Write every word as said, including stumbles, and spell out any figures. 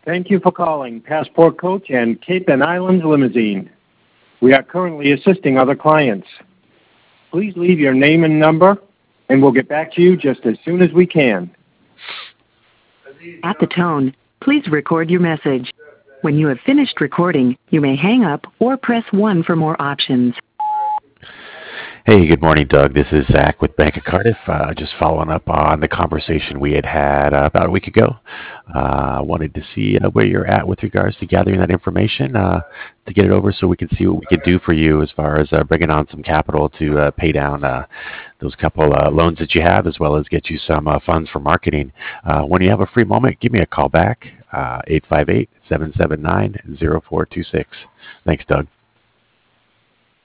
Thank you for calling Passport Coach and Cape and Islands Limousine. We are currently assisting other clients. Please leave your name and number, and we'll get back to you just as soon as we can. At the tone, please record your message. When you have finished recording, you may hang up or press one for more options. Hey, good morning, Doug. This is Zach with Bank of Cardiff. Uh, just following up on the conversation we had had uh, about a week ago. I uh, wanted to see uh, where you're at with regards to gathering that information uh, to get it over so we can see what we can do for you as far as uh, bringing on some capital to uh, pay down uh, those couple uh, loans that you have, as well as get you some uh, funds for marketing. Uh, when you have a free moment, give me a call back, uh, eight five eight, seven seven nine, zero four two six. Thanks, Doug.